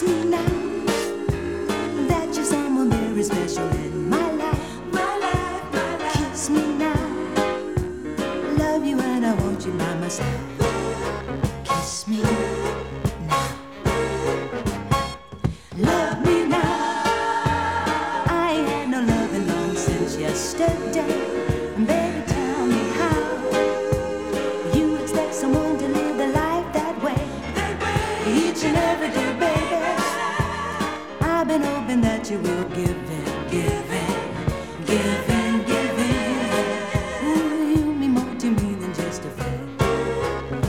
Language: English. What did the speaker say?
Kiss me now, that you're someone very special in my life. My life, my life. Kiss me now, love you and I want you by my side. Kiss me now, love me now. I ain't had no loving long since yesterday. Baby, tell me how you expect someone to live their life that way, each and every day, baby. I've been hoping that you will give